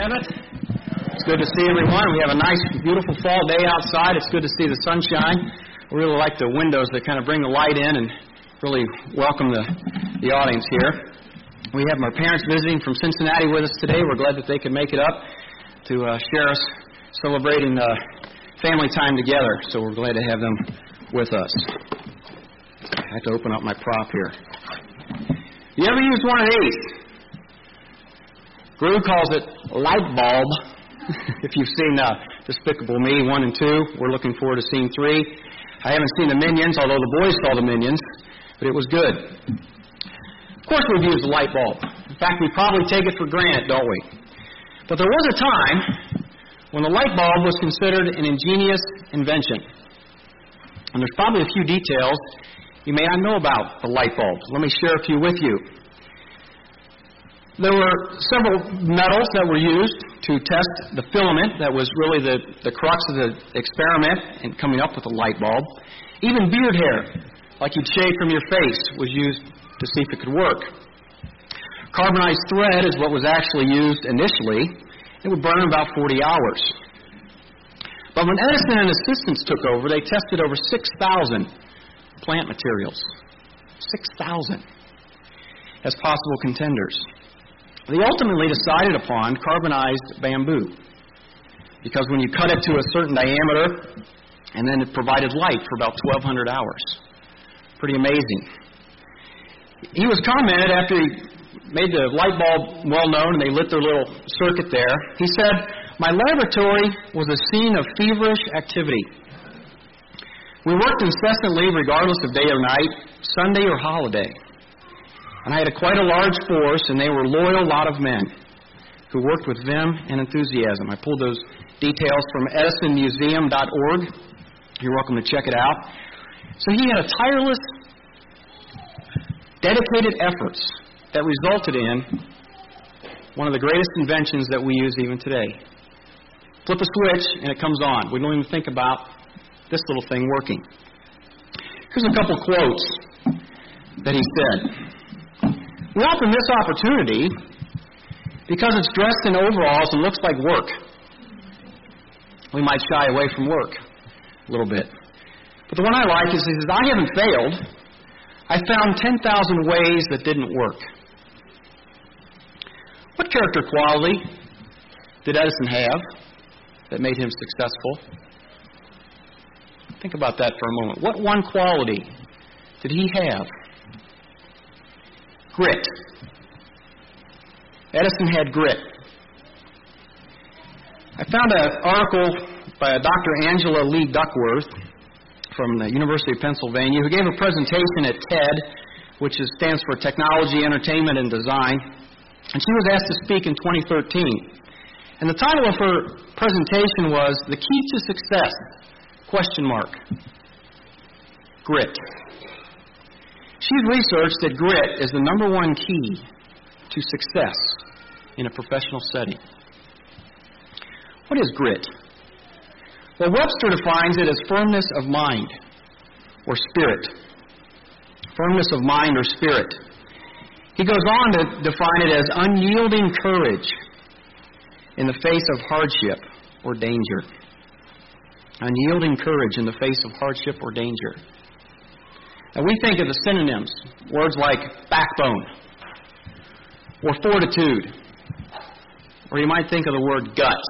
have it. It's good to see everyone. We have a nice, beautiful fall day outside. It's good to see the sunshine. I really like the windows that kind of bring the light in and really welcome the audience here. We have our parents visiting from Cincinnati with us today. We're glad that they could make it up to share us celebrating family time together. So we're glad to have them with us. I have to open up my prop here. You ever used one of these? Gru calls it light bulb. If you've seen Despicable Me 1 and 2, we're looking forward to seeing 3. I haven't seen the Minions, although the boys saw the Minions, but it was good. Of course we've used the light bulb. In fact, we probably take it for granted, don't we? But there was a time when the light bulb was considered an ingenious invention. And there's probably a few details you may not know about the light bulb. Let me share a few with you. There were several metals that were used to test the filament that was really the crux of the experiment in coming up with the light bulb. Even beard hair, like you'd shave from your face, was used to see if it could work. Carbonized thread is what was actually used initially. It would burn about 40 hours. But when Edison and assistants took over, they tested over 6,000 plant materials. 6,000 as possible contenders. They ultimately decided upon carbonized bamboo because when you cut it to a certain diameter, and then it provided light for about 1,200 hours. Pretty amazing. He was commented after he made the light bulb well known and they lit their little circuit there. He said, "My laboratory was a scene of feverish activity. We worked incessantly regardless of day or night, Sunday or holiday. And I had quite a large force, and they were a loyal lot of men who worked with vim and enthusiasm." I pulled those details from edisonmuseum.org. You're welcome to check it out. So he had a tireless, dedicated efforts that resulted in one of the greatest inventions that we use even today. Flip a switch, and it comes on. We don't even think about this little thing working. Here's a couple quotes that he said. "We often miss opportunity because it's dressed in overalls and looks like work. We might shy away from work a little bit. But the one I like is, he says, I haven't failed. I found 10,000 ways that didn't work." What character quality did Edison have that made him successful? Think about that for a moment. What one quality did he have? Grit. Edison had grit. I found an article by Dr. Angela Lee Duckworth from the University of Pennsylvania who gave a presentation at TED, which stands for Technology, Entertainment, and Design. And she was asked to speak in 2013. And the title of her presentation was "The Key to Success?" Grit. She's researched that grit is the number one key to success in a professional setting. What is grit? Well, Webster defines it as firmness of mind or spirit. Firmness of mind or spirit. He goes on to define it as unyielding courage in the face of hardship or danger. Unyielding courage in the face of hardship or danger. Now, we think of the synonyms, words like backbone, or fortitude, or you might think of the word guts.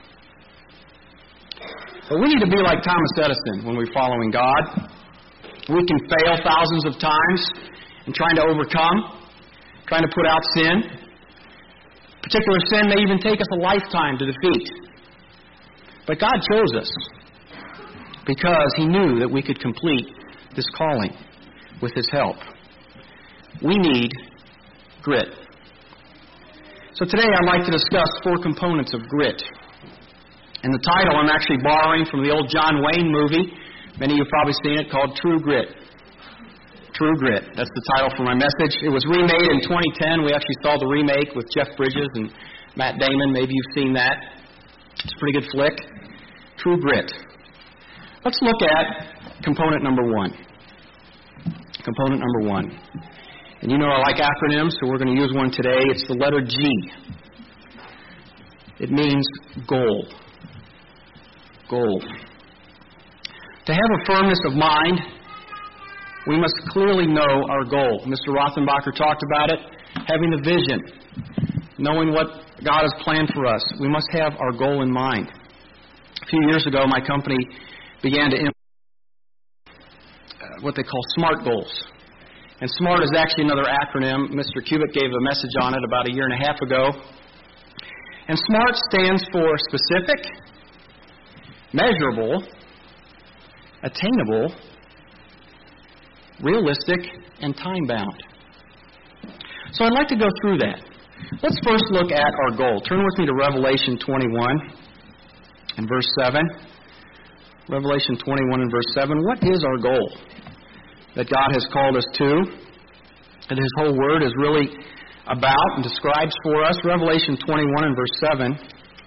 But we need to be like Thomas Edison when we're following God. We can fail thousands of times in trying to overcome, trying to put out sin. Particular sin may even take us a lifetime to defeat. But God chose us because He knew that we could complete this calling with His help. We need grit. So today I'd like to discuss 4 components of grit. And the title I'm actually borrowing from the old John Wayne movie. Many of you have probably seen it, called True Grit. True Grit. That's the title for my message. It was remade in 2010. We actually saw the remake with Jeff Bridges and Matt Damon. Maybe you've seen that. It's a pretty good flick. True Grit. Let's look at component number 1. Component number 1. And you know I like acronyms, so we're going to use one today. It's the letter G. It means goal. Goal. To have a firmness of mind, we must clearly know our goal. Mr. Rothenbacher talked about it, having the vision, knowing what God has planned for us. We must have our goal in mind. A few years ago, my company began to implement what they call SMART goals. And SMART is actually another acronym. Mr. Cubitt gave a message on it about a year and a half ago. And SMART stands for specific, measurable, attainable, realistic, and time-bound. So I'd like to go through that. Let's first look at our goal. Turn with me to Revelation 21 and verse 7. Revelation 21 and verse 7. What is our goal that God has called us to, that His whole Word is really about and describes for us? Revelation 21 and verse 7.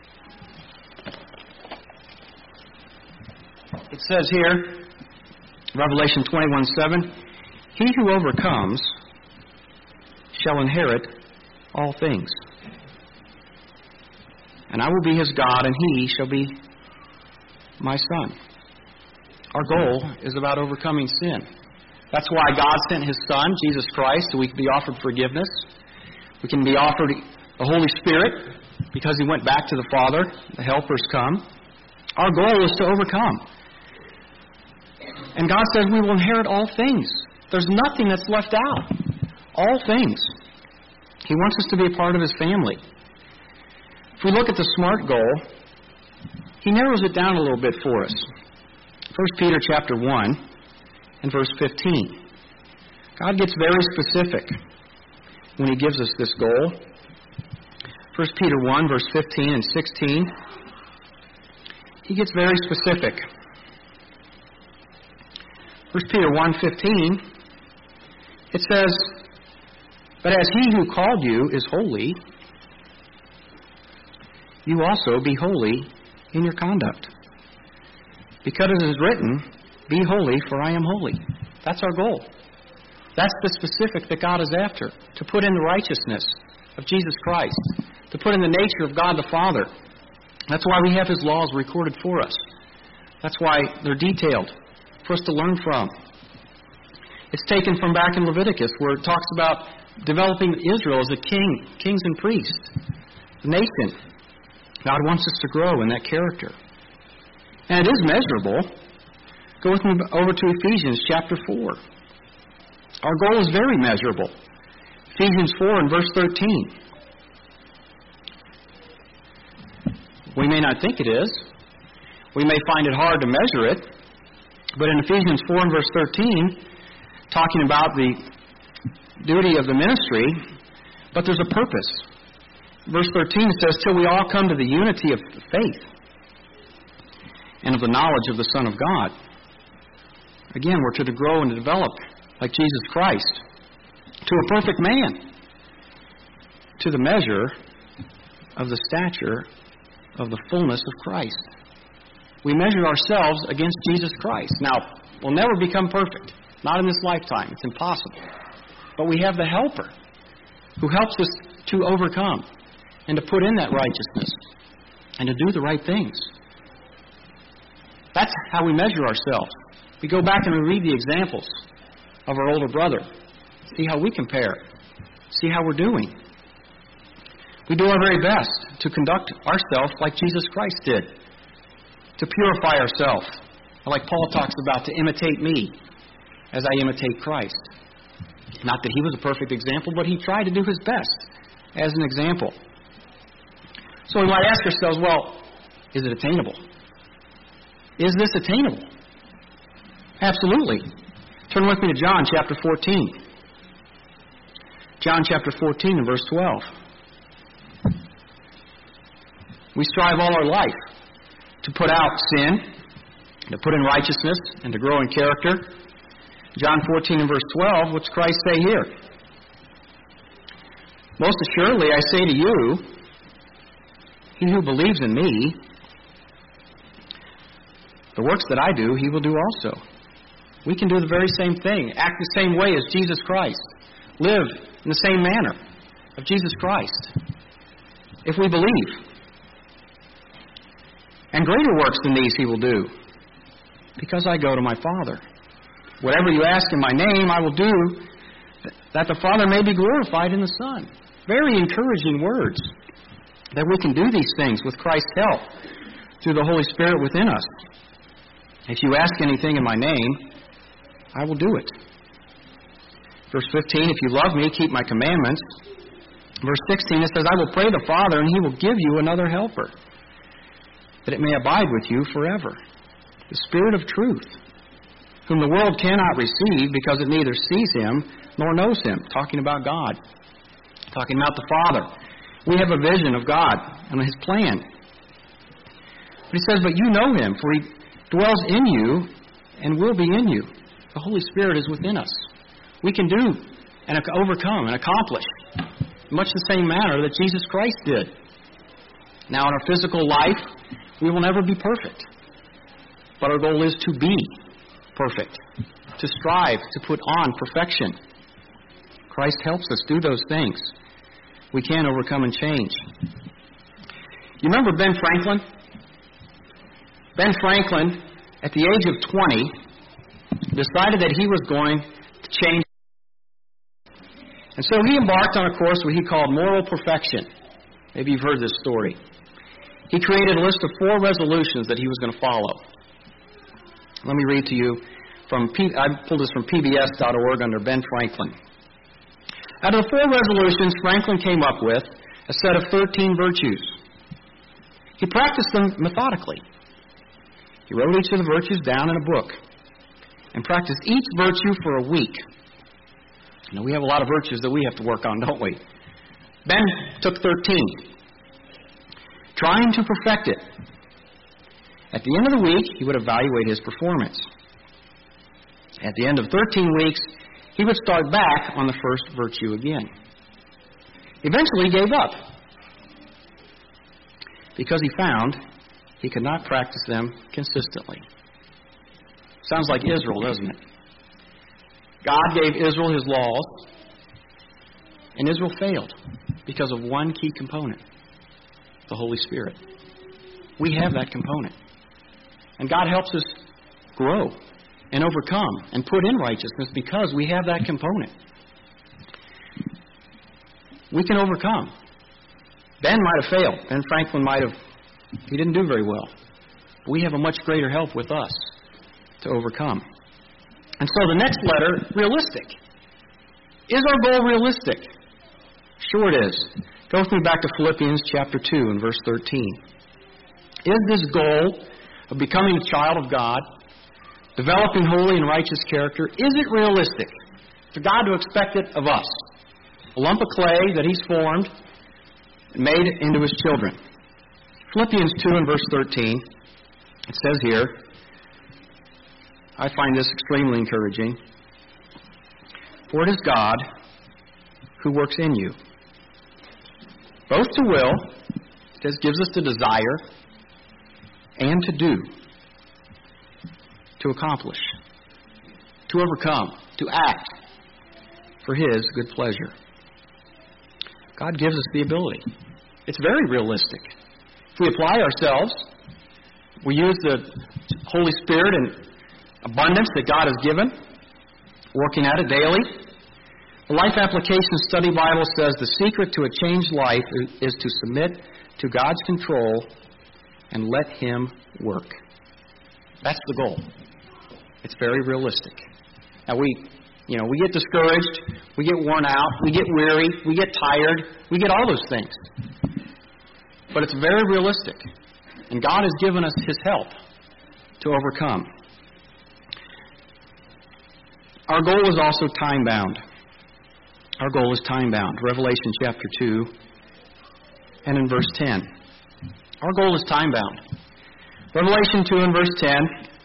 It says here, Revelation 21:7, He who overcomes shall inherit all things. And I will be his God, and he shall be my son. Our goal is about overcoming sin. That's why God sent His Son, Jesus Christ, so we can be offered forgiveness. We can be offered the Holy Spirit because He went back to the Father. The helpers come. Our goal is to overcome. And God says we will inherit all things. There's nothing that's left out. All things. He wants us to be a part of His family. If we look at the SMART goal, He narrows it down a little bit for us. 1 Peter chapter 1 and verse 15. God gets very specific when He gives us this goal. 1 Peter 1 verse 15 and 16. He gets very specific. 1 Peter 1:15, it says, But as He who called you is holy, you also be holy in your conduct. Because it is written, Be holy, for I am holy. That's our goal. That's the specific that God is after. To put in the righteousness of Jesus Christ. To put in the nature of God the Father. That's why we have His laws recorded for us. That's why they're detailed for us to learn from. It's taken from back in Leviticus, where it talks about developing Israel as a king, kings and priests, the nation. God wants us to grow in that character. And it is measurable. Go with me over to Ephesians chapter 4. Our goal is very measurable. Ephesians 4 and verse 13. We may not think it is. We may find it hard to measure it. But in Ephesians 4 and verse 13, talking about the duty of the ministry, but there's a purpose. Verse 13 says, Till we all come to the unity of faith and of the knowledge of the Son of God. Again, we're to grow and to develop like Jesus Christ to a perfect man, to the measure of the stature of the fullness of Christ. We measure ourselves against Jesus Christ. Now, we'll never become perfect. Not in this lifetime. It's impossible. But we have the Helper who helps us to overcome and to put in that righteousness and to do the right things. That's how we measure ourselves. We go back and we read the examples of our older brother. See how we compare. See how we're doing. We do our very best to conduct ourselves like Jesus Christ did. To purify ourselves. Like Paul talks about, to imitate me as I imitate Christ. Not that he was a perfect example, but he tried to do his best as an example. So we might ask ourselves, well, is it attainable? Is this attainable? Absolutely. Turn with me to John chapter 14. John chapter 14 and verse 12. We strive all our life to put out sin, to put in righteousness, and to grow in character. John 14 and verse 12, what's Christ say here? Most assuredly I say to you, he who believes in me, the works that I do, he will do also. We can do the very same thing, act the same way as Jesus Christ, live in the same manner of Jesus Christ, if we believe. And greater works than these he will do, because I go to my Father. Whatever you ask in my name, I will do, that the Father may be glorified in the Son. Very encouraging words, that we can do these things with Christ's help through the Holy Spirit within us. If you ask anything in my name, I will do it. Verse 15, if you love me, keep my commandments. Verse 16, it says, I will pray the Father, and he will give you another helper, that it may abide with you forever. The Spirit of truth, whom the world cannot receive because it neither sees him nor knows him. Talking about God. Talking about the Father. We have a vision of God and his plan. But he says, but you know him, for he dwells in you and will be in you. The Holy Spirit is within us. We can do and overcome and accomplish in much the same manner that Jesus Christ did. Now, in our physical life, we will never be perfect. But our goal is to be perfect, to strive to put on perfection. Christ helps us do those things. We can overcome and change. You remember Ben Franklin? Ben Franklin, at the age of 20, decided that he was going to change. And so he embarked on a course what he called moral perfection. Maybe you've heard this story. He created a list of 4 resolutions that he was going to follow. Let me read to you from, I pulled this from pbs.org under Ben Franklin. Out of the 4 resolutions Franklin came up with, a set of 13 virtues. He practiced them methodically. He wrote each of the virtues down in a book and practiced each virtue for a week. Now, we have a lot of virtues that we have to work on, don't we? Ben took 13, trying to perfect it. At the end of the week, he would evaluate his performance. At the end of 13 weeks, he would start back on the first virtue again. Eventually, he gave up because he found he could not practice them consistently. Sounds like Israel, doesn't it? God gave Israel his laws, and Israel failed because of one key component, the Holy Spirit. We have that component. And God helps us grow and overcome and put in righteousness because we have that component. We can overcome. Ben might have failed. Ben Franklin he didn't do very well. But we have a much greater help with us to overcome. And so the next letter, realistic. Is our goal realistic? Sure it is. Go with me back to Philippians chapter 2 and verse 13. Is this goal of becoming a child of God, developing holy and righteous character, is it realistic for God to expect it of us? A lump of clay that he's formed and made into his children. Philippians 2 and verse 13, it says here, I find this extremely encouraging. For it is God who works in you, both to will, it says, gives us the desire, and to do, to accomplish, to overcome, to act for his good pleasure. God gives us the ability. It's very realistic. If we apply ourselves, we use the Holy Spirit and abundance that God has given, working at it daily. The Life Application Study Bible says the secret to a changed life is to submit to God's control and let him work. That's the goal. It's very realistic. Now we get discouraged, we get worn out, we get weary, we get tired, we get all those things. But it's very realistic. And God has given us his help to overcome. Our goal is also time-bound. Our goal is time-bound. Revelation chapter 2 and in verse 10. Our goal is time-bound. Revelation 2 and verse 10,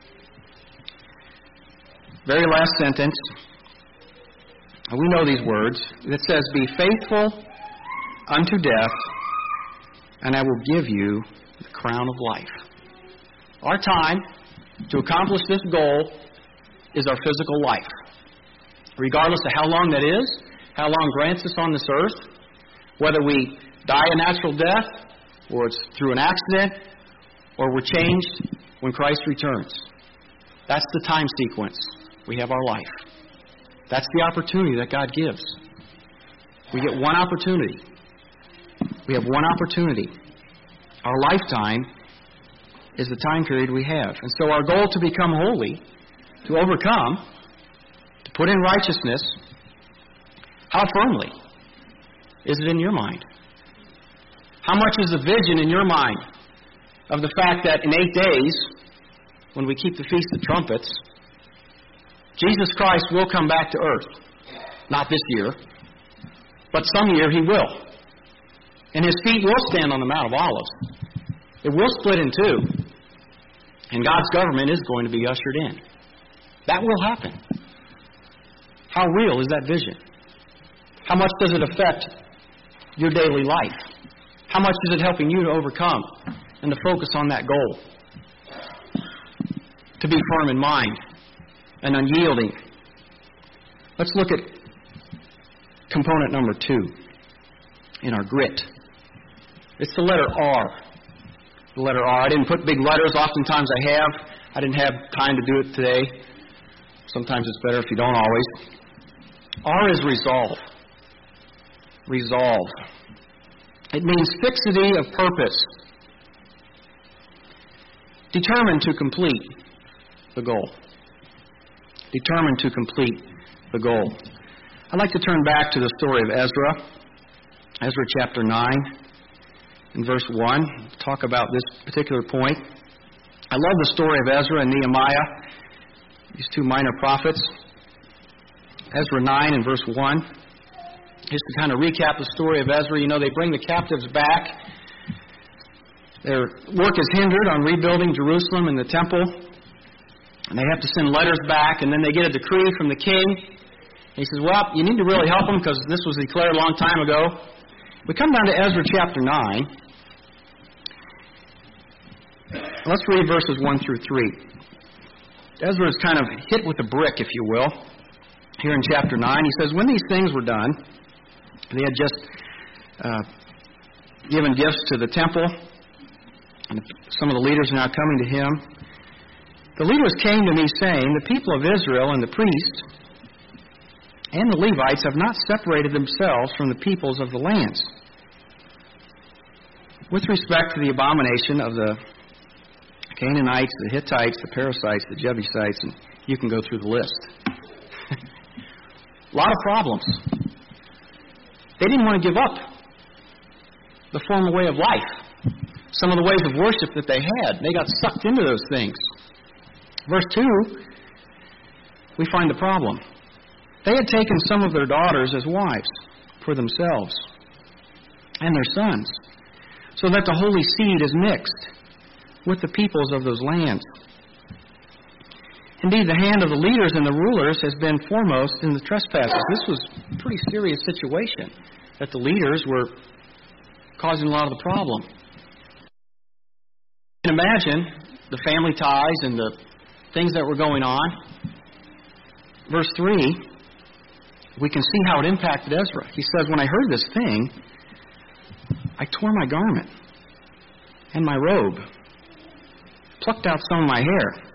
very last sentence. We know these words. It says, be faithful unto death, and I will give you the crown of life. Our time to accomplish this goal is our physical life. Regardless of how long that is, how long grants us on this earth, whether we die a natural death, or it's through an accident, or we're changed when Christ returns. That's the time sequence. We have our life. That's the opportunity that God gives. We get one opportunity. We have one opportunity. Our lifetime is the time period we have. And so our goal to become holy, to overcome, to put in righteousness, how firmly is it in your mind? How much is the vision in your mind of the fact that in 8 days, when we keep the Feast of Trumpets, Jesus Christ will come back to earth. Not this year, but some year He will. And His feet will stand on the Mount of Olives. It will split in two. And God's government is going to be ushered in. That will happen. How real is that vision? How much does it affect your daily life? How much is it helping you to overcome and to focus on that goal? To be firm in mind and unyielding. Let's look at component number 2 in our grit. It's the letter R. The letter R. I didn't put big letters. Oftentimes I have. I didn't have time to do it today. Sometimes it's better if you don't always. R is resolve. Resolve. It means fixity of purpose. Determined to complete the goal. Determined to complete the goal. I'd like to turn back to the story of Ezra. Ezra chapter 9 and verse 1. Talk about this particular point. I love the story of Ezra and Nehemiah, these two minor prophets. Ezra 9 and verse 1. Just to kind of recap the story of Ezra, you know, they bring the captives back. Their work is hindered on rebuilding Jerusalem and the temple. And they have to send letters back, and then they get a decree from the king. And he says, well, you need to really help them because this was declared a long time ago. We come down to Ezra chapter 9. Let's read verses 1 through 3. Ezra is kind of hit with a brick, if you will, here in chapter 9. He says, when these things were done, they had just given gifts to the temple, and some of the leaders are now coming to him. The leaders came to me saying, the people of Israel and the priests and the Levites have not separated themselves from the peoples of the lands with respect to the abomination of the Canaanites, the Hittites, the Perizzites, the Jebusites, and you can go through the list. A lot of problems. They didn't want to give up the former way of life. Some of the ways of worship that they had, they got sucked into those things. Verse 2, we find the problem. They had taken some of their daughters as wives for themselves and their sons, so that the holy seed is mixed with the peoples of those lands. Indeed, the hand of the leaders and the rulers has been foremost in the trespasses. This was a pretty serious situation, that the leaders were causing a lot of the problem. You can imagine the family ties and the things that were going on. Verse 3, we can see how it impacted Ezra. He says, when I heard this thing, I tore my garment and my robe, plucked out some of my hair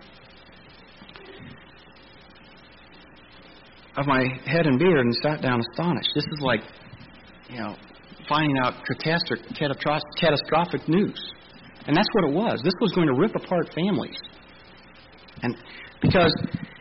of my head and beard, and sat down astonished. This is like, finding out catastrophic news. And that's what it was. This was going to rip apart families. And because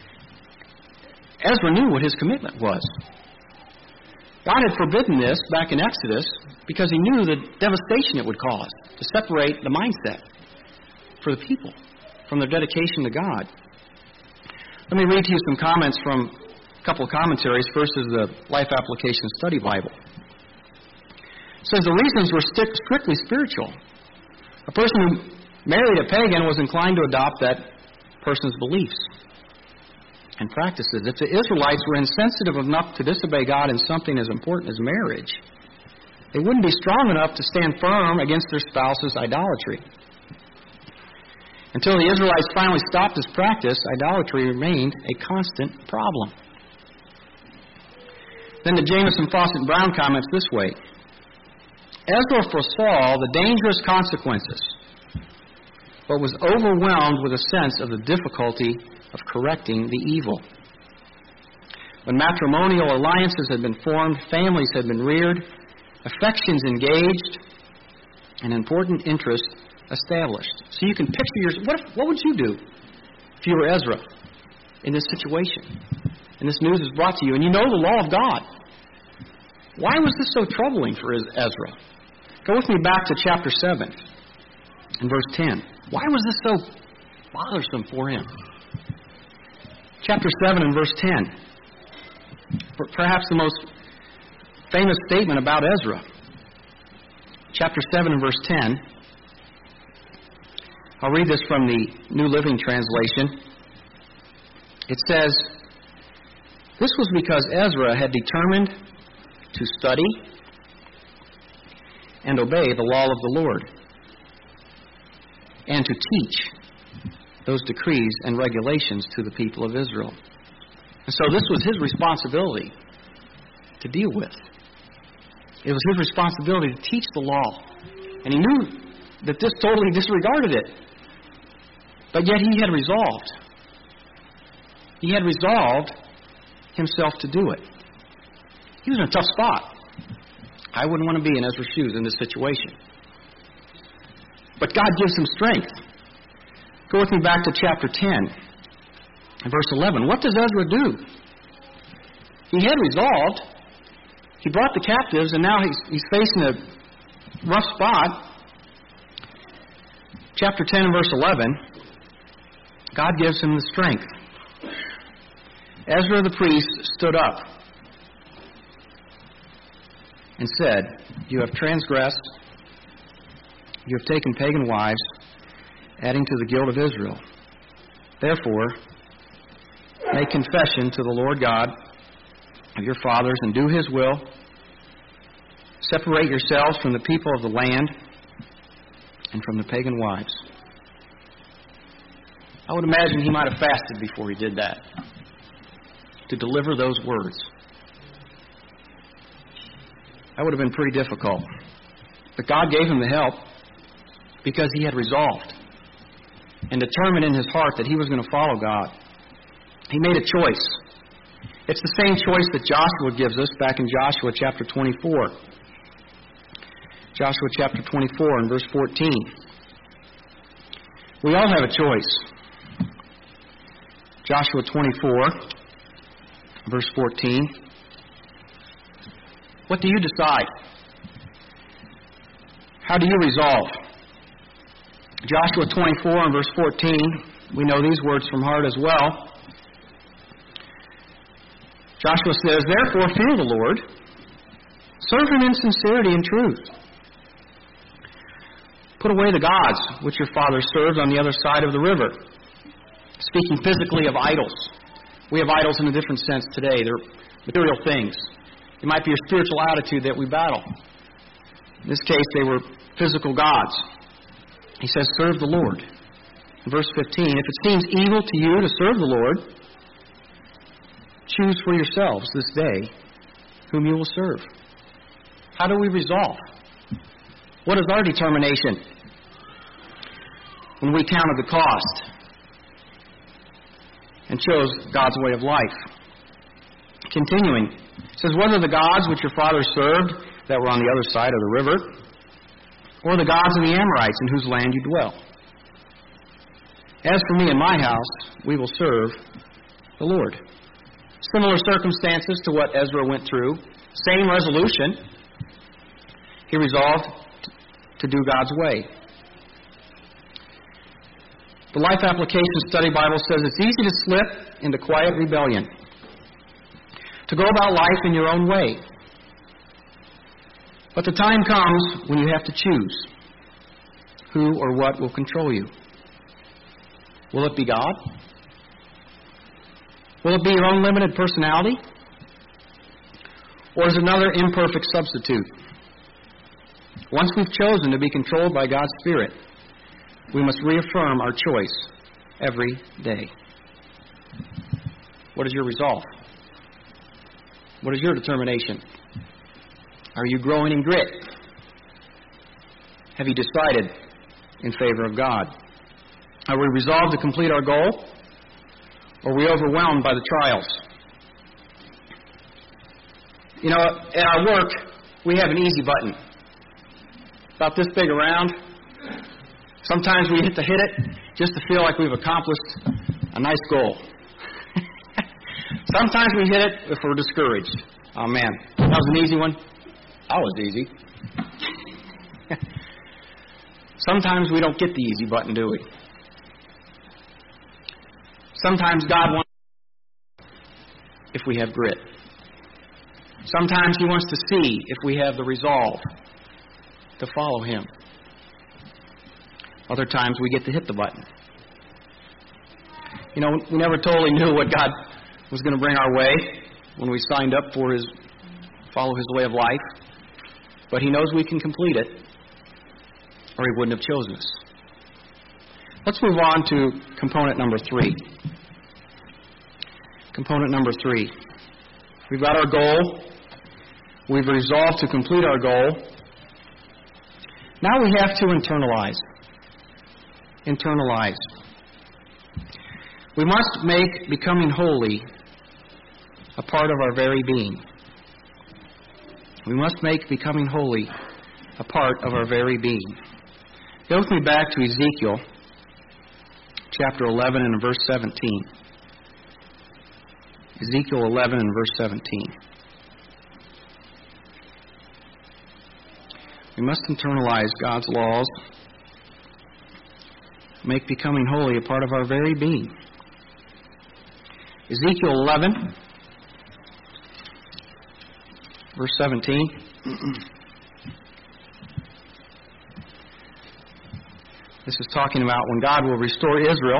Ezra knew what his commitment was. God had forbidden this back in Exodus because He knew the devastation it would cause to separate the mindset for the people from their dedication to God. Let me read to you some comments from a couple of commentaries. First is the Life Application Study Bible. It says the reasons were strictly spiritual. A person who married a pagan was inclined to adopt that person's beliefs and practices. If the Israelites were insensitive enough to disobey God in something as important as marriage, they wouldn't be strong enough to stand firm against their spouse's idolatry. Until the Israelites finally stopped this practice, idolatry remained a constant problem. Then the Jameson, Fawcett, and Brown comments this way. Ezra foresaw the dangerous consequences but was overwhelmed with a sense of the difficulty of correcting the evil. When matrimonial alliances had been formed, families had been reared, affections engaged, and important interests established. So you can picture what would you do if you were Ezra in this situation? And this news is brought to you, and you know the law of God. Why was this so troubling for Ezra? Go with me back to chapter 7 and verse 10. Why was this so bothersome for him? Chapter 7 and verse 10. Perhaps the most famous statement about Ezra. Chapter 7 and verse 10. I'll read this from the New Living Translation. It says, "This was because Ezra had determined to study and obey the law of the Lord, and to teach those decrees and regulations to the people of Israel." And so this was his responsibility to deal with. It was his responsibility to teach the law. And he knew that this totally disregarded it. But yet he had resolved. He had resolved himself to do it. He was in a tough spot. I wouldn't want to be in Ezra's shoes in this situation. But God gives him strength. Go with me back to chapter 10 and verse 11. What does Ezra do? He had resolved. He brought the captives, and now he's facing a rough spot. Chapter 10 and verse 11. God gives him the strength. Ezra the priest stood up and said, "You have transgressed. You have taken pagan wives, adding to the guilt of Israel. Therefore, make confession to the Lord God of your fathers and do his will. Separate yourselves from the people of the land and from the pagan wives." I would imagine he might have fasted before he did that, to deliver those words. That would have been pretty difficult. But God gave him the help because he had resolved and determined in his heart that he was going to follow God. He made a choice. It's the same choice that Joshua gives us back in Joshua chapter 24. Joshua chapter 24 and verse 14. We all have a choice. Joshua 24, verse 14. What do you decide? How do you resolve? Joshua 24 and verse 14. We know these words from heart as well. Joshua says, "Therefore fear the Lord, serve him in sincerity and truth. Put away the gods which your fathers served on the other side of the river." Speaking physically of idols. We have idols in a different sense today. They're material things. It might be a spiritual attitude that we battle. In this case, they were physical gods. He says, serve the Lord. In verse 15, if it seems evil to you to serve the Lord, choose for yourselves this day whom you will serve. How do we resolve? What is our determination when we counted the cost and chose God's way of life? Continuing, it says, whether the gods which your fathers served that were on the other side of the river, or the gods of the Amorites in whose land you dwell. As for me and my house, we will serve the Lord. Similar circumstances to what Ezra went through. Same resolution. He resolved to do God's way. The Life Application Study Bible says it's easy to slip into quiet rebellion, to go about life in your own way. But the time comes when you have to choose who or what will control you. Will it be God? Will it be your own limited personality? Or is it another imperfect substitute? Once we've chosen to be controlled by God's Spirit, we must reaffirm our choice every day. What is your resolve? What is your determination? Are you growing in grit? Have you decided in favor of God? Are we resolved to complete our goal? Or are we overwhelmed by the trials? You know, at our work, we have an easy button. About this big around. Sometimes we hit it just to feel like we've accomplished a nice goal. Sometimes we hit it if we're discouraged. Oh, man, that was an easy one. That was easy. Sometimes we don't get the easy button, do we? Sometimes God wants if we have grit. Sometimes He wants to see if we have the resolve to follow Him. Other times we get to hit the button. You know, we never totally knew what God was going to bring our way when we signed up for follow His way of life. But He knows we can complete it, or He wouldn't have chosen us. Let's move on to component number 3. Component number 3. We've got our goal. We've resolved to complete our goal. Now we have to internalize. Internalize. We must make becoming holy a part of our very being. We must make becoming holy a part of our very being. Go with me back to Ezekiel chapter 11 and verse 17. Ezekiel 11 and verse 17. We must internalize God's laws, make becoming holy a part of our very being. Ezekiel 11, verse 17. This is talking about when God will restore Israel.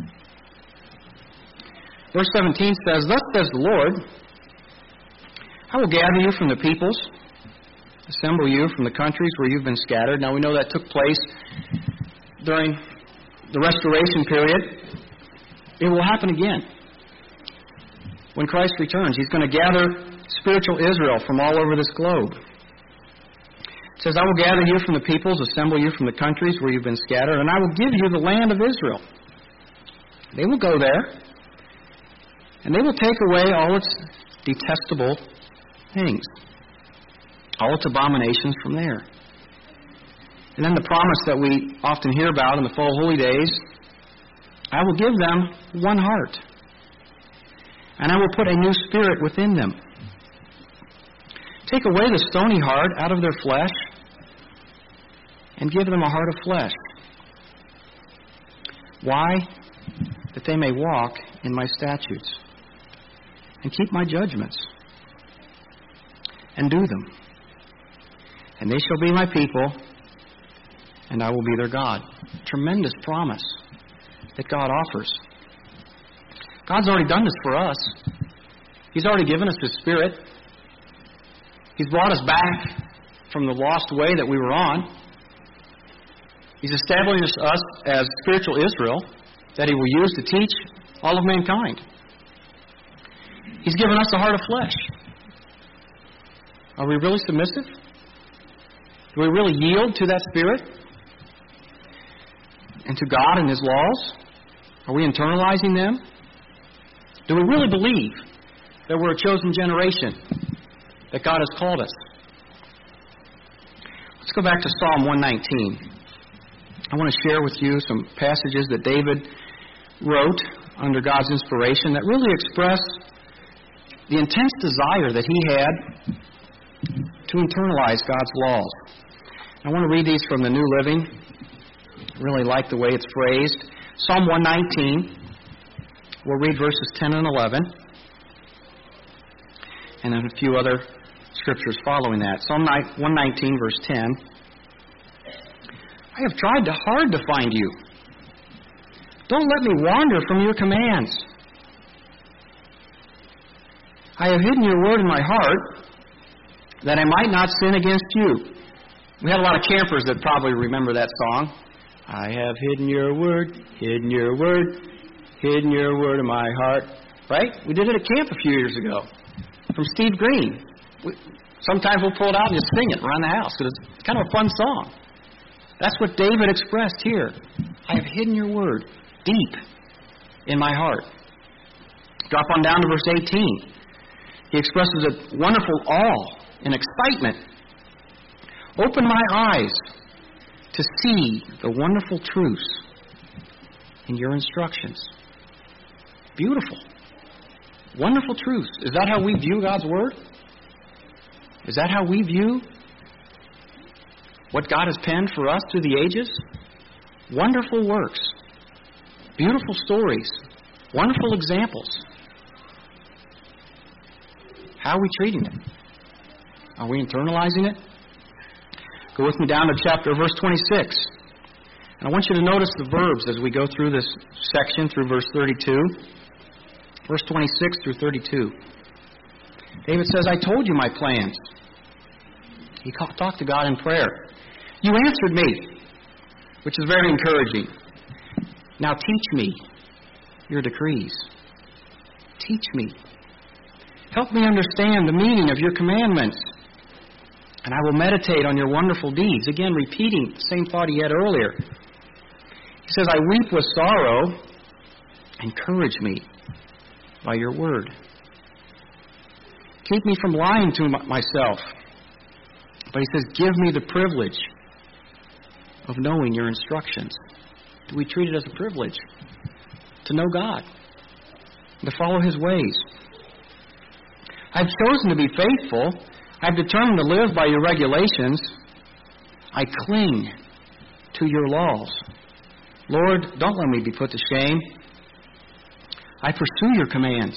Verse 17 says, "Thus says the Lord, I will gather you from the peoples, assemble you from the countries where you've been scattered." Now we know that took place during the restoration period. It will happen again. When Christ returns, He's going to gather spiritual Israel from all over this globe. It says, "I will gather you from the peoples, assemble you from the countries where you've been scattered, and I will give you the land of Israel." They will go there, and they will take away all its detestable things, all its abominations from there. And then the promise that we often hear about in the fall holy days, "I will give them one heart, and I will put a new spirit within them. Take away the stony heart out of their flesh, and give them a heart of flesh." Why? That they may walk in my statutes, and keep my judgments, and do them. And they shall be my people, and I will be their God. Tremendous promise that God offers. God's already done this for us. He's already given us His Spirit. He's brought us back from the lost way that we were on. He's established us as spiritual Israel that He will use to teach all of mankind. He's given us a heart of flesh. Are we really submissive? Do we really yield to that Spirit? And to God and His laws? Are we internalizing them? Do we really believe that we're a chosen generation, that God has called us? Let's go back to Psalm 119. I want to share with you some passages that David wrote under God's inspiration that really express the intense desire that he had to internalize God's laws. I want to read these from the New Living. I really like the way it's phrased. Psalm 119. We'll read verses 10 and 11. And then a few other scriptures following that. Psalm 119, verse 10. "I have tried hard to find you. Don't let me wander from your commands. I have hidden your word in my heart, that I might not sin against you." We had a lot of campers that probably remember that song. "I have hidden your word, hidden your word, hidden your word in my heart." Right? We did it at camp a few years ago from Steve Green. Sometimes we'll pull it out and just sing it around the house because it's kind of a fun song. That's what David expressed here. I have hidden your word deep in my heart. Drop on down to verse 18. He expresses a wonderful awe and excitement. Open my eyes to see the wonderful truths in your instructions. Beautiful. Wonderful truths. Is that how we view God's Word? Is that how we view what God has penned for us through the ages? Wonderful works. Beautiful stories. Wonderful examples. How are we treating it? Are we internalizing it? Go with me down to verse 26. And I want you to notice the verbs as we go through this section through verse 32. Verse 26 through 32. David says, I told you my plans. He talked to God in prayer. You answered me, which is very encouraging. Now teach me your decrees. Teach me. Help me understand the meaning of your commandments. And I will meditate on your wonderful deeds. Again, repeating the same thought he had earlier. He says, I weep with sorrow. Encourage me by your word. Keep me from lying to myself. But he says, give me the privilege of knowing your instructions. Do we treat it as a privilege to know God, to follow his ways? I've chosen to be faithful. I've determined to live by your regulations. I cling to your laws. Lord, don't let me be put to shame. I pursue your commands.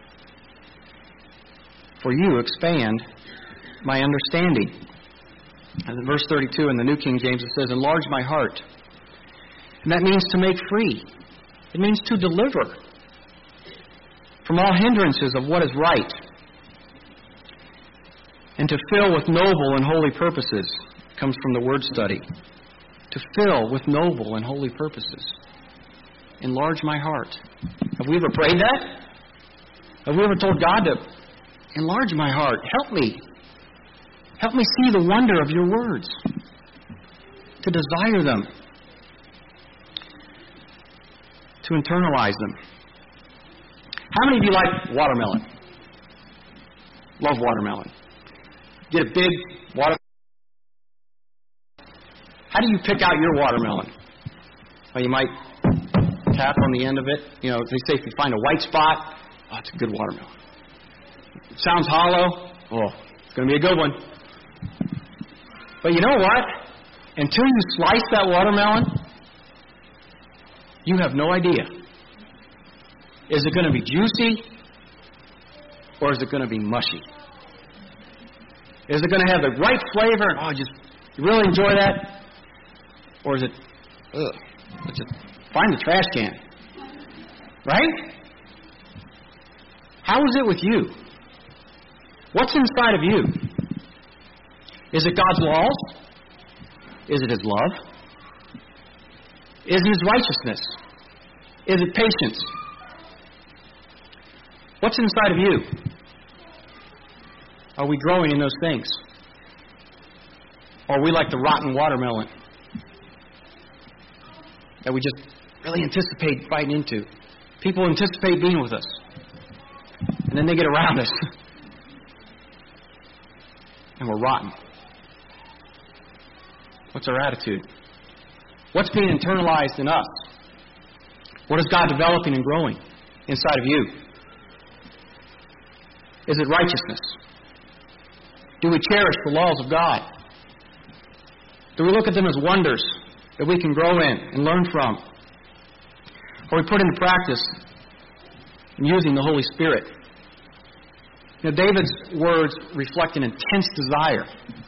For you expand my understanding. And in verse 32 in the New King James it says, enlarge my heart. And that means to make free. It means to deliver from all hindrances of what is right. And to fill with noble and holy purposes comes from the word study. To fill with noble and holy purposes. Enlarge my heart. Have we ever prayed that? Have we ever told God to enlarge my heart? Help me. Help me see the wonder of your words. To desire them. To internalize them. How many of you like watermelon? Love watermelon. Get a big watermelon. How do you pick out your watermelon? Well, you might tap on the end of it. You know, they say if you find a white spot, oh, it's a good watermelon. It sounds hollow. Oh, it's going to be a good one. But you know what? Until you slice that watermelon, you have no idea. Is it going to be juicy or is it going to be mushy? Is it going to have the right flavor? Oh, you really enjoy that? Or is it, let's just find the trash can. Right? How is it with you? What's inside of you? Is it God's laws? Is it his love? Is it his righteousness? Is it patience? What's inside of you? Are we growing in those things? Or are we like the rotten watermelon that we just really anticipate biting into? People anticipate being with us. And then they get around us. And we're rotten. What's our attitude? What's being internalized in us? What is God developing and growing inside of you? Is it righteousness? Do we cherish the laws of God? Do we look at them as wonders that we can grow in and learn from? Or we put into practice in using the Holy Spirit? You know, David's words reflect an intense desire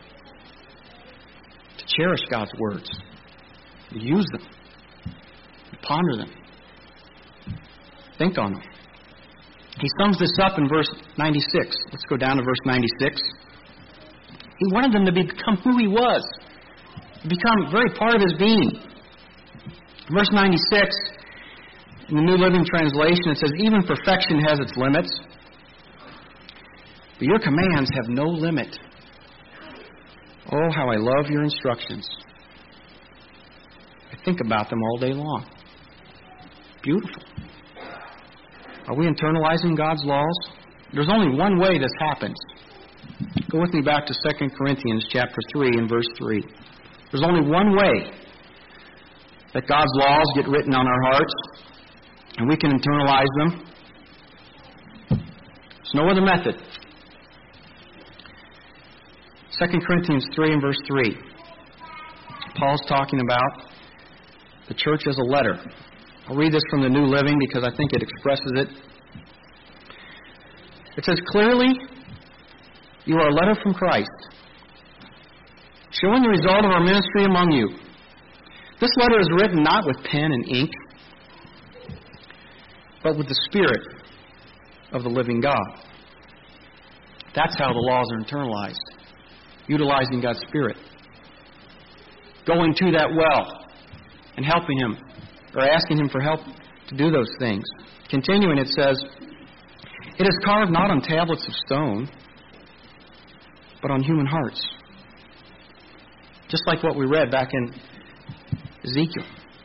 to cherish God's words, to use them, to ponder them, think on them. He sums this up in verse 96. Let's go down to verse 96. He wanted them to become who he was, to become very part of his being. Verse 96, in the New Living Translation, it says, even perfection has its limits, but your commands have no limit. Oh, how I love your instructions. I think about them all day long. Beautiful. Are we internalizing God's laws? There's only one way this happens. Go with me back to 2 Corinthians chapter 3 and verse 3. There's only one way that God's laws get written on our hearts, and we can internalize them. There's no other method. 2 Corinthians 3 and verse 3. Paul's talking about the church as a letter. I'll read this from the New Living because I think it expresses it. It says, "Clearly, you are a letter from Christ, showing the result of our ministry among you. This letter is written not with pen and ink, but with the Spirit of the living God." That's how the laws are internalized. Utilizing God's Spirit. Going to that well and helping Him, or asking Him for help to do those things. Continuing, it says, "It is carved not on tablets of stone, but on human hearts." Just like what we read back in Ezekiel.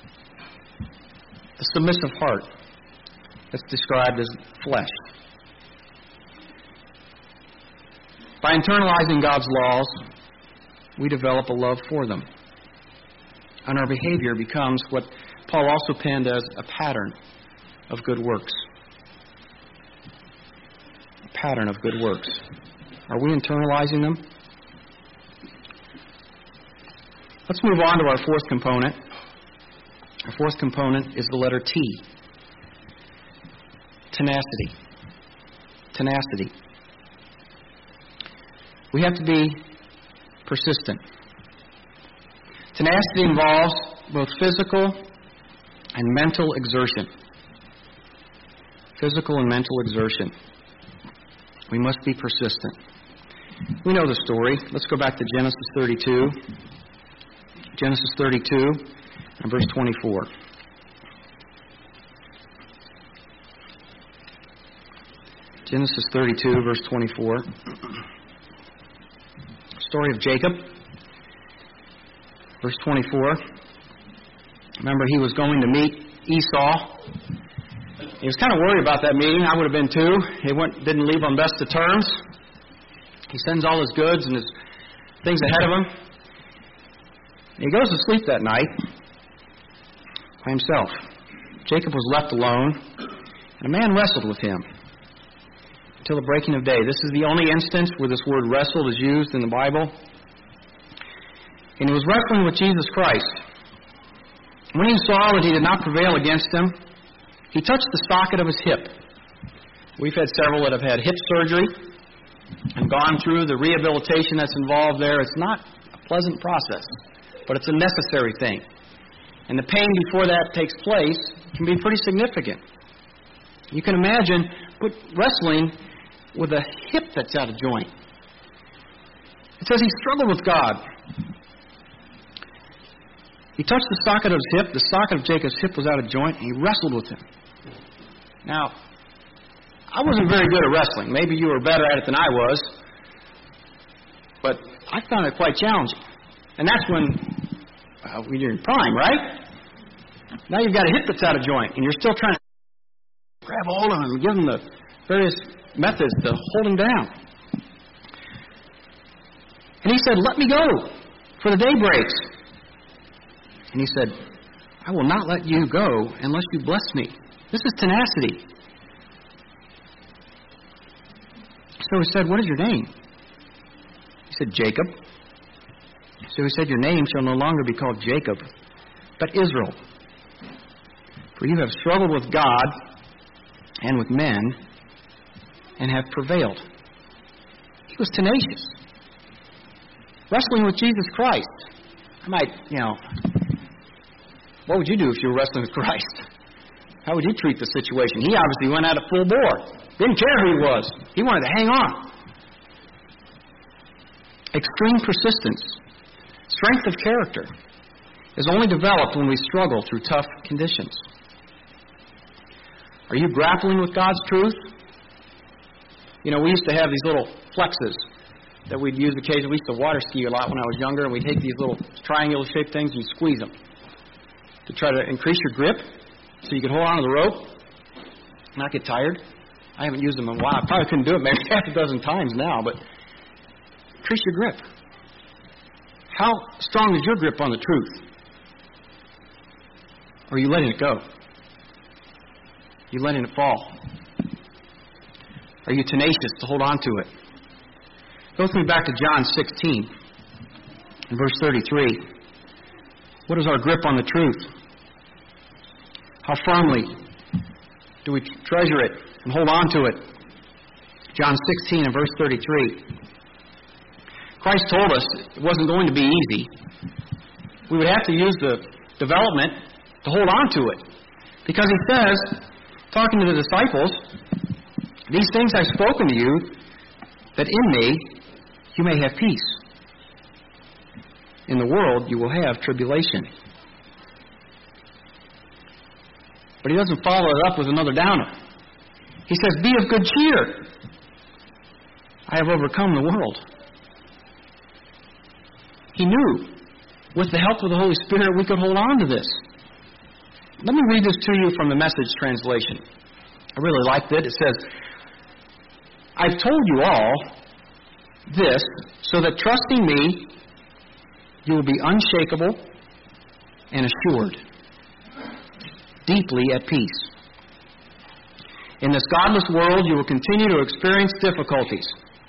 The submissive heart that's described as flesh. By internalizing God's laws, we develop a love for them. And our behavior becomes what Paul also penned as a pattern of good works. A pattern of good works. Are we internalizing them? Let's move on to our fourth component. Our fourth component is the letter T. Tenacity. Tenacity. We have to be persistent. Tenacity involves both physical and mental exertion. Physical and mental exertion. We must be persistent. We know the story. Let's go back to Genesis 32. Genesis 32 and verse 24. Genesis 32, verse 24. Story of Jacob. Verse 24. Remember, he was going to meet Esau. He was kind of worried about that meeting. I would have been too. He didn't leave on best of terms. He sends all his goods and his things ahead of him. He goes to sleep that night by himself. Jacob was left alone, and a man wrestled with him until the breaking of day. This is the only instance where this word wrestled is used in the Bible. And he was wrestling with Jesus Christ. When he saw that he did not prevail against him, he touched the socket of his hip. We've had several that have had hip surgery and gone through the rehabilitation that's involved there. It's not a pleasant process, but it's a necessary thing. And the pain before that takes place can be pretty significant. You can imagine wrestling with a hip that's out of joint. It says he struggled with God. He touched the socket of his hip. The socket of Jacob's hip was out of joint, and he wrestled with him. Now, I wasn't very good at wrestling. Maybe you were better at it than I was. But I found it quite challenging. And that's when you're in prime, right? Now you've got a hip that's out of joint, and you're still trying to grab hold of him and give him the various methods to hold him down. And he said, "Let me go, for the day breaks." And he said, "I will not let you go unless you bless me." This is tenacity. So he said, "What is your name?" He said, "Jacob." So he said, "Your name shall no longer be called Jacob, but Israel. For you have struggled with God and with men and have prevailed." He was tenacious. Wrestling with Jesus Christ. I might, what would you do if you were wrestling with Christ? How would you treat the situation? He obviously went out at full bore. Didn't care who he was. He wanted to hang on. Extreme persistence, strength of character, is only developed when we struggle through tough conditions. Are you grappling with God's truth? We used to have these little flexes that we'd use occasionally. We used to water ski a lot when I was younger, and we'd take these little triangular-shaped things and squeeze them. to try to increase your grip so you can hold on to the rope, not get tired. I haven't used them in a while. I probably couldn't do it maybe half a dozen times now, but increase your grip. How strong is your grip on the truth? Or are you letting it go? Are you letting it fall? Are you tenacious to hold on to it? Go with me back to John 16 and verse 33. What is our grip on the truth? How firmly do we treasure it and hold on to it? John 16 and verse 33. Christ told us it wasn't going to be easy. We would have to use the development to hold on to it. Because he says, talking to the disciples, these things I've spoken to you, that in me you may have peace. In the world you will have tribulation. But he doesn't follow it up with another downer. He says, be of good cheer. I have overcome the world. He knew, with the help of the Holy Spirit, we could hold on to this. Let me read this to you from the Message translation. I really liked it. It says, I've told you all this so that trusting me, you will be unshakable and assured, deeply at peace. In this godless world, you will continue to experience difficulties.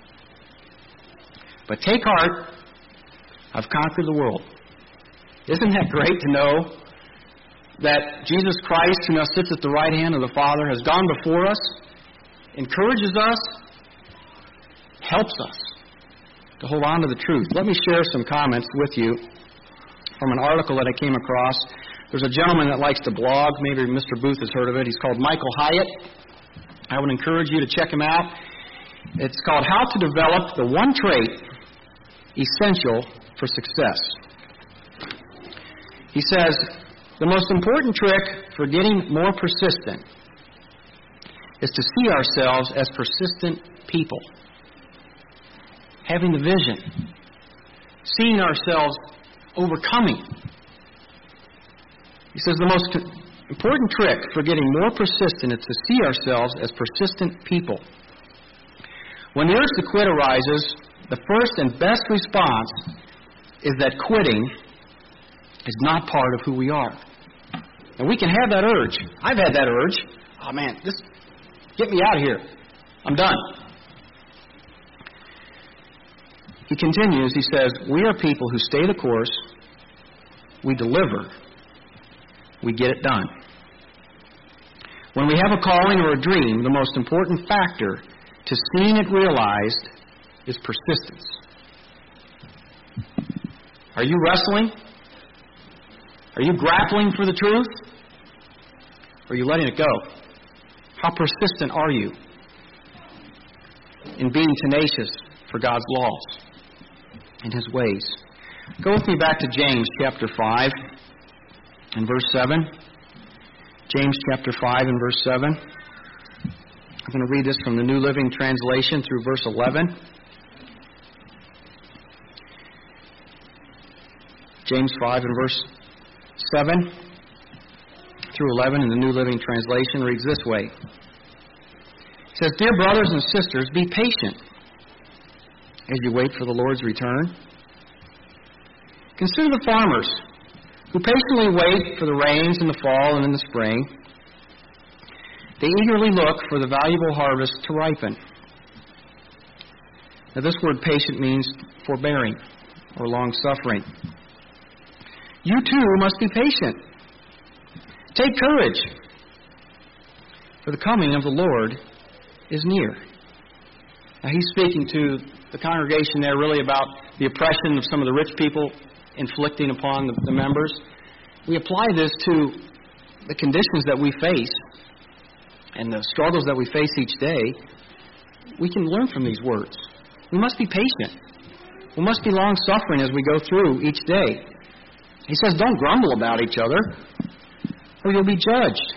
But take heart, I've conquered the world. Isn't that great to know that Jesus Christ, who now sits at the right hand of the Father, has gone before us, encourages us, helps us to hold on to the truth? Let me share some comments with you from an article that I came across. There's a gentleman that likes to blog. Maybe Mr. Booth has heard of it. He's called Michael Hyatt. I would encourage you to check him out. It's called How to Develop the One Trait Essential for Success. He says, the most important trick for getting more persistent is to see ourselves as persistent people. Having the vision. Seeing ourselves overcoming. He says the most important trick for getting more persistent is to see ourselves as persistent people. When the urge to quit arises, the first and best response is that quitting is not part of who we are. And we can have that urge. I've had that urge. Oh man, just get me out of here. I'm done. He continues, he says, we are people who stay the course, we deliver, we get it done. When we have a calling or a dream, the most important factor to seeing it realized is persistence. Are you wrestling? Are you grappling for the truth? Or are you letting it go? How persistent are you in being tenacious for God's laws and His ways? Go with me back to James chapter 5 and verse 7. James chapter 5 and verse 7. I'm going to read this from the New Living Translation through verse 11. James 5 and verse 7 through 11 in the New Living Translation reads this way. It says, Dear brothers and sisters, be patient as you wait for the Lord's return. Consider the farmers who patiently wait for the rains in the fall and in the spring. They eagerly look for the valuable harvest to ripen. Now this word patient means forbearing or long-suffering. You too must be patient. Take courage, for the coming of the Lord is near. Now he's speaking to the congregation there really about the oppression of some of the rich people inflicting upon the members. We apply this to the conditions that we face and the struggles that we face each day. We can learn from these words. We must be patient. We must be long-suffering as we go through each day. He says, don't grumble about each other, or you'll be judged.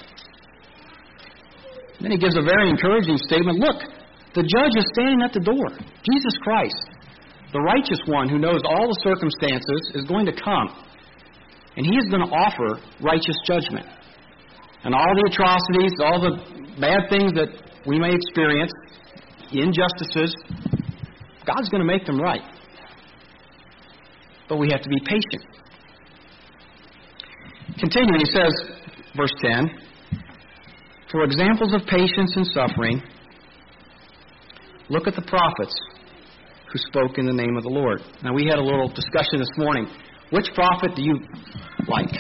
Then he gives a very encouraging statement. Look, the judge is standing at the door. Jesus Christ, the righteous one who knows all the circumstances, is going to come. And He is going to offer righteous judgment. And all the atrocities, all the bad things that we may experience, injustices, God's going to make them right. But we have to be patient. Continuing, he says, verse 10, for examples of patience and suffering, look at the prophets who spoke in the name of the Lord. Now, we had a little discussion this morning. Which prophet do you like?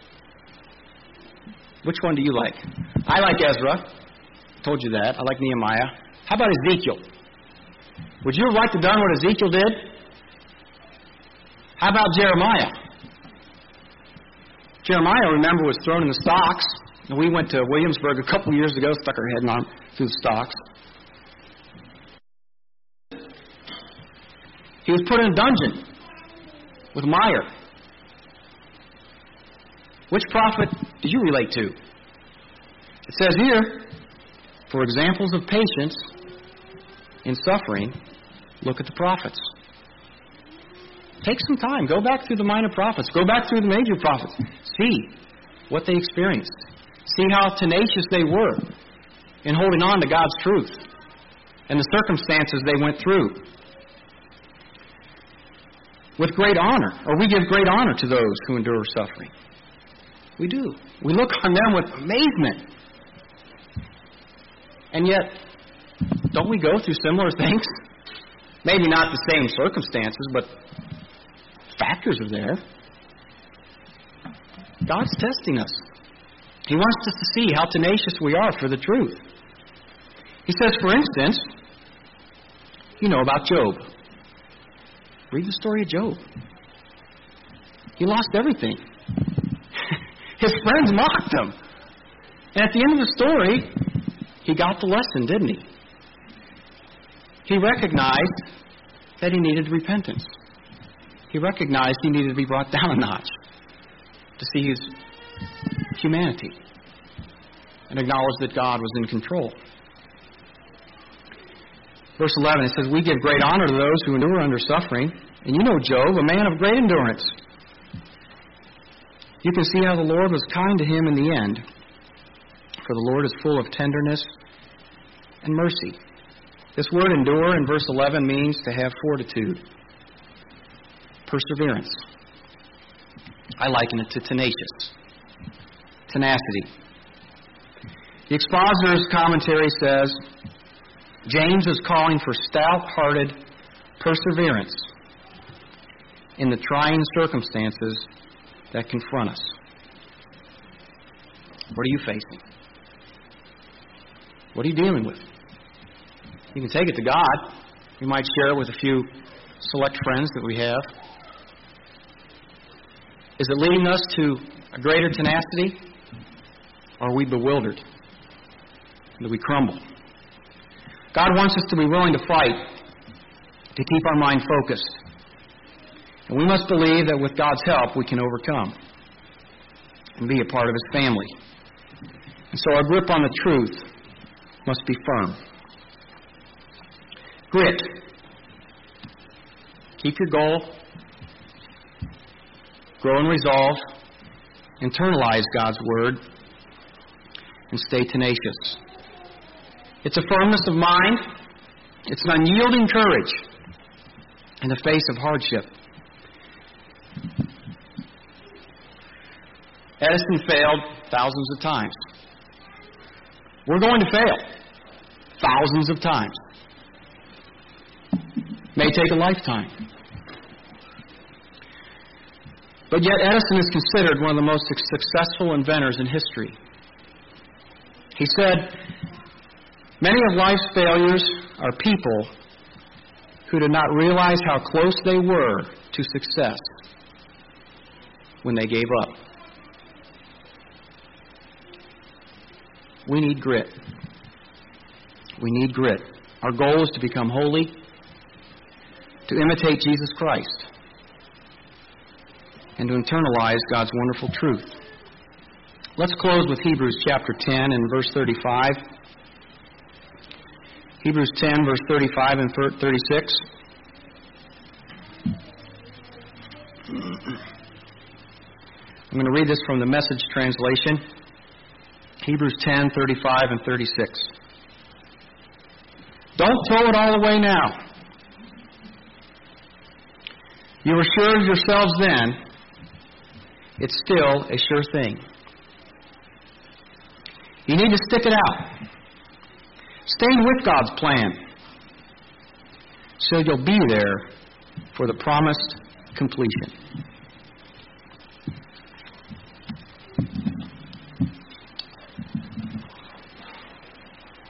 Which one do you like? I like Ezra. I told you that. I like Nehemiah. How about Ezekiel? Would you have liked to have done what Ezekiel did? How about Jeremiah? Jeremiah, remember, was thrown in the stocks. And we went to Williamsburg a couple years ago, stuck our head on through the stocks. He was put in a dungeon with mire. Which prophet do you relate to? It says here, for examples of patience in suffering, look at the prophets. Take some time. Go back through the minor prophets. Go back through the major prophets. See what they experienced. See how tenacious they were in holding on to God's truth and the circumstances they went through. With great honor, or we give great honor to those who endure suffering. We do. We look on them with amazement. And yet, don't we go through similar things? Maybe not the same circumstances, but factors are there. God's testing us. He wants us to see how tenacious we are for the truth. He says, for instance, you know about Job. Read the story of Job. He lost everything. His friends mocked him. And at the end of the story, he got the lesson, didn't he? He recognized that he needed repentance. He recognized he needed to be brought down a notch to see his humanity and acknowledge that God was in control. Verse 11, it says, we give great honor to those who endure under suffering. And you know Job, a man of great endurance. You can see how the Lord was kind to him in the end. For the Lord is full of tenderness and mercy. This word endure in verse 11 means to have fortitude, perseverance. I liken it to tenacious, tenacity. The expositor's commentary says, James is calling for stout-hearted perseverance in the trying circumstances that confront us. What are you facing? What are you dealing with? You can take it to God. You might share it with a few select friends that we have. Is it leading us to a greater tenacity? Or are we bewildered? Do we crumble? God wants us to be willing to fight, to keep our mind focused. And we must believe that with God's help we can overcome and be a part of His family. And so our grip on the truth must be firm. Grit. Keep your goal. Grow in resolve. Internalize God's Word. And stay tenacious. It's a firmness of mind. It's an unyielding courage in the face of hardship. Edison failed thousands of times. We're going to fail thousands of times. May take a lifetime. But yet Edison is considered one of the most successful inventors in history. He said, many of life's failures are people who did not realize how close they were to success when they gave up. We need grit. We need grit. Our goal is to become holy, to imitate Jesus Christ, and to internalize God's wonderful truth. Let's close with Hebrews chapter 10 and verse 35. Hebrews 10, verse 35 and 36. I'm going to read this from the Message translation, Hebrews 10:35 and 36. Don't throw it all away now. You were sure of yourselves then. It's still a sure thing. You need to stick it out. Staying with God's plan, so you'll be there for the promised completion.